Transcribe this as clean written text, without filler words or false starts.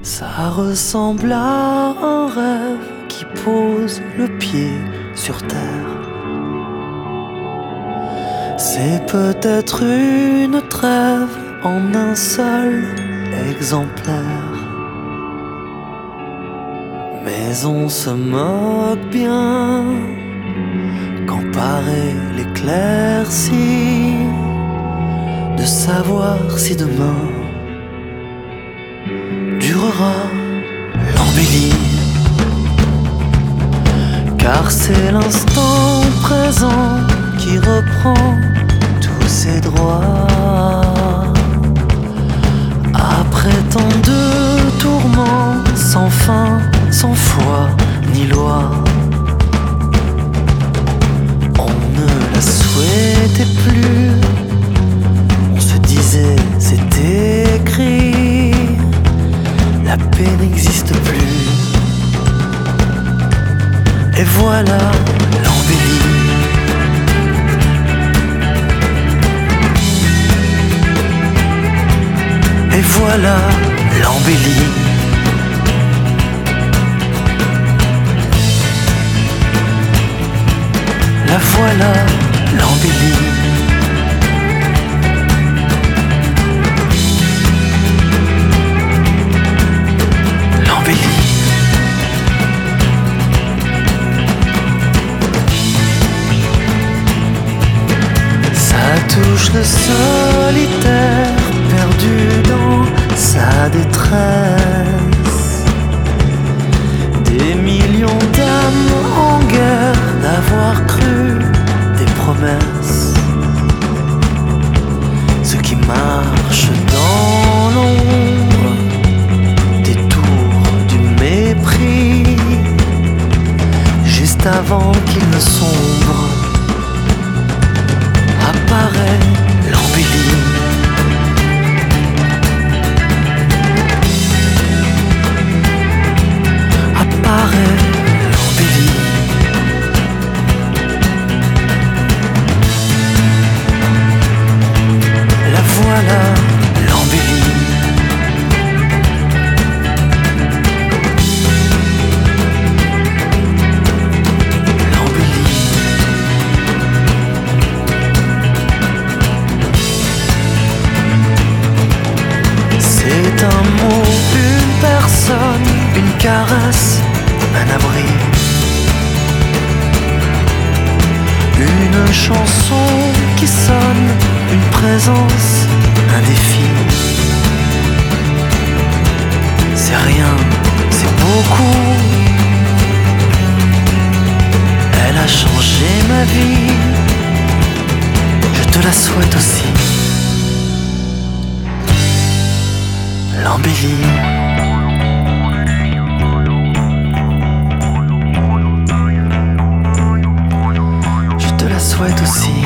Ça ressemble à un rêve qui pose le pied sur terre. C'est peut-être une trêve en un seul exemplaire. Mais on se moque bien quand paraît l'éclaircie de savoir si demain durera l'embellie. Car c'est l'instant présent qui reprend tous ses droits. Après tant de tourments sans fin, sans foi ni loi, on ne la souhaitait plus. On se disait c'est écrit, la paix n'existe plus. Et voilà l'embellie. Et voilà l'embellie. La voilà l'embellie. L'embellie. Ça touche le solitaire perdu dans sa détresse. Des millions d'âmes en guerre d'avoir cru des promesses. Ceux qui marchent dans l'ombre, détour du mépris, juste avant qu'il ne sombre, apparaît l'embellie. Apparaît l'embellie. La voilà l'embellie. L'embellie. C'est un mot, une personne, une caresse, un abri. Une chanson qui sonne, une présence, un défi. C'est rien, c'est beaucoup. Elle a changé ma vie. Je te la souhaite aussi. L'embellie. Je te la souhaite aussi.